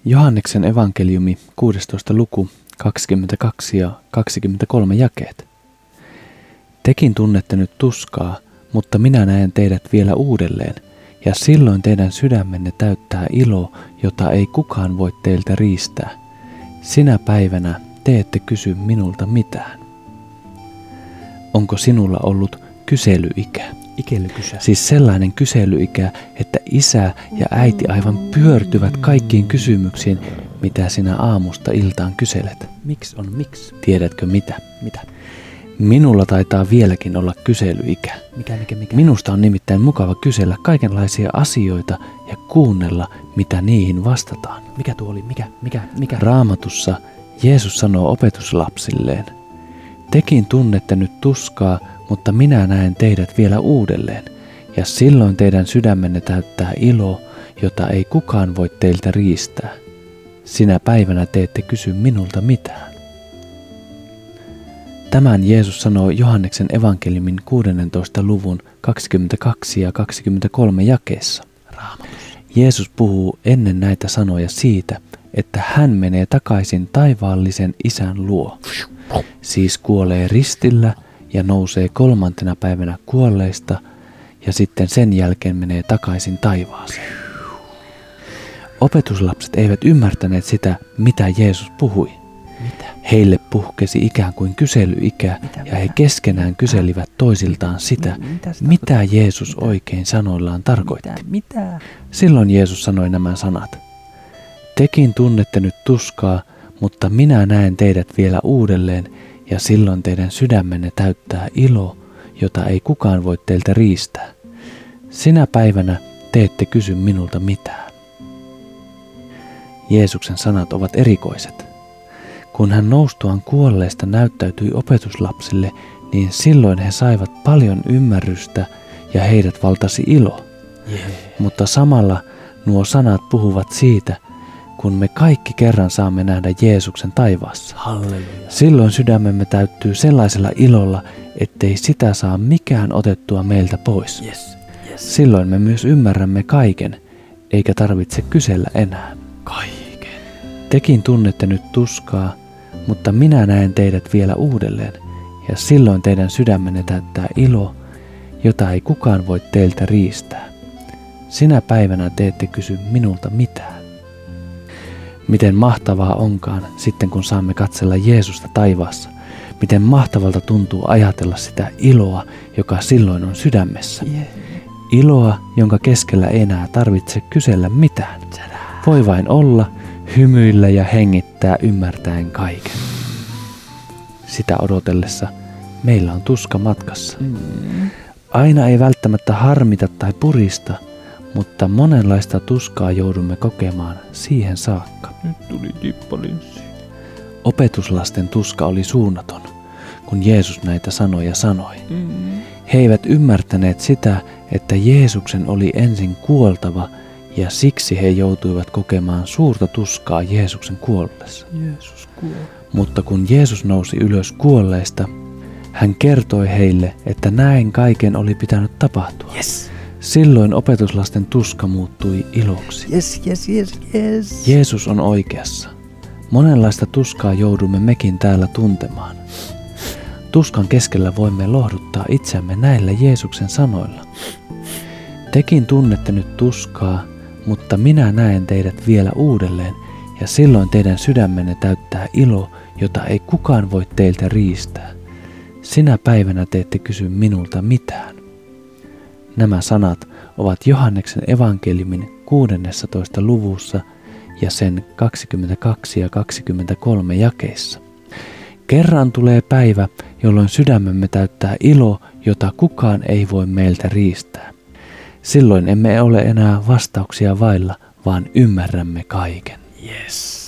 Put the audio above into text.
Johanneksen evankeliumi 16. luku 22 ja 23 jakeet. Tekin tunnette nyt tuskaa, mutta minä näen teidät vielä uudelleen, ja silloin teidän sydämenne täyttää ilo, jota ei kukaan voi teiltä riistää. Sinä päivänä te ette kysy minulta mitään. Onko sinulla ollut kyselyikä? Siis sellainen kyselyikä, että isä ja äiti aivan pyörtyvät kaikkiin kysymyksiin, mitä sinä aamusta iltaan kyselet. Miksi? Tiedätkö mitä? Mitä? Minulla taitaa vieläkin olla kyselyikä. Mikä? Minusta on nimittäin mukava kysellä kaikenlaisia asioita ja kuunnella, mitä niihin vastataan. Mikä tuo oli? Mikä? Raamatussa Jeesus sanoo opetuslapsilleen: Tekin tunnette nyt tuskaa, mutta minä näen teidät vielä uudelleen, ja silloin teidän sydämenne täyttää ilo, jota ei kukaan voi teiltä riistää. Sinä päivänä te ette kysy minulta mitään. Tämän Jeesus sanoo Johanneksen evankeliumin 16. luvun 22 ja 23 jakeessa. Jeesus puhuu ennen näitä sanoja siitä, että hän menee takaisin taivaallisen isän luo. Siis kuolee ristillä ja nousee 3. päivänä kuolleista ja sitten sen jälkeen menee takaisin taivaaseen. Opetuslapset eivät ymmärtäneet sitä, mitä Jeesus puhui. Mitä? Heille puhkesi ikään kuin kyselyikä ja he keskenään kyselivät toisiltaan sitä, mitä Jeesus oikein sanoillaan tarkoitti. Mitä? Silloin Jeesus sanoi nämä sanat: Tekin tunnette nyt tuskaa, mutta minä näen teidät vielä uudelleen, ja silloin teidän sydämenne täyttää ilo, jota ei kukaan voi teiltä riistää. Sinä päivänä te ette kysy minulta mitään. Jeesuksen sanat ovat erikoiset. Kun hän noustuaan kuolleista näyttäytyi opetuslapsille, niin silloin he saivat paljon ymmärrystä ja heidät valtasi ilo. Mutta samalla nuo sanat puhuvat siitä, kun me kaikki kerran saamme nähdä Jeesuksen taivaassa. Halleluja. Silloin sydämemme täyttyy sellaisella ilolla, ettei sitä saa mikään otettua meiltä pois. Yes. Silloin me myös ymmärrämme kaiken, eikä tarvitse kysellä enää. Kaiken. Tekin tunnette nyt tuskaa, mutta minä näen teidät vielä uudelleen, ja silloin teidän sydämenne täyttää ilo, jota ei kukaan voi teiltä riistää. Sinä päivänä te ette kysy minulta mitään. Miten mahtavaa onkaan sitten, kun saamme katsella Jeesusta taivaassa. Miten mahtavalta tuntuu ajatella sitä iloa, joka silloin on sydämessä. Iloa, jonka keskellä ei enää tarvitse kysellä mitään. Voi vain olla, hymyillä ja hengittää ymmärtäen kaiken. Sitä odotellessa meillä on tuska matkassa. Aina ei välttämättä harmita tai purista, mutta monenlaista tuskaa joudumme kokemaan siihen saakka. Nyt tuli tippalinssi. Opetuslasten tuska oli suunnaton, kun Jeesus näitä sanoja sanoi. He eivät ymmärtäneet sitä, että Jeesuksen oli ensin kuoltava, ja siksi he joutuivat kokemaan suurta tuskaa Jeesuksen kuollessa. Jeesus kuoli. Mutta kun Jeesus nousi ylös kuolleista, hän kertoi heille, että näin kaiken oli pitänyt tapahtua. Yes. Silloin opetuslasten tuska muuttui iloksi. Yes. Jeesus on oikeassa. Monenlaista tuskaa joudumme mekin täällä tuntemaan. Tuskan keskellä voimme lohduttaa itseämme näillä Jeesuksen sanoilla. Tekin tunnette nyt tuskaa, mutta minä näen teidät vielä uudelleen, ja silloin teidän sydämenne täyttää ilo, jota ei kukaan voi teiltä riistää. Sinä päivänä te ette kysy minulta mitään. Nämä sanat ovat Johanneksen evankeliumin 16. luvussa ja sen 22 ja 23 jakeissa. Kerran tulee päivä, jolloin sydämemme täyttää ilo, jota kukaan ei voi meiltä riistää. Silloin emme ole enää vastauksia vailla, vaan ymmärrämme kaiken. Yes.